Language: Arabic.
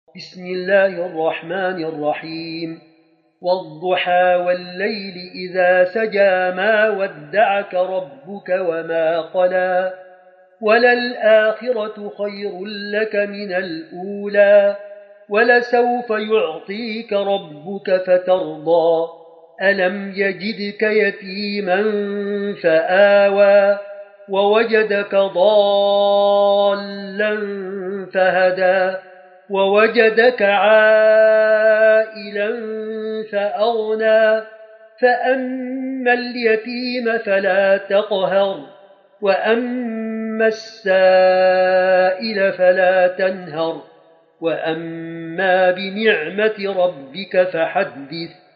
بسم الله الرحمن الرحيم والضحى والليل إذا سجى ما ودعك ربك وما قلى وللآخرة خير لك من الأولى ولسوف يعطيك ربك فترضى ألم يجدك يتيما فآوى ووجدك ضالا فهدى ووجدك عائلا فأغنى فأما اليتيم فلا تقهر وأما السائل فلا تنهر وأما بنعمة ربك فحدث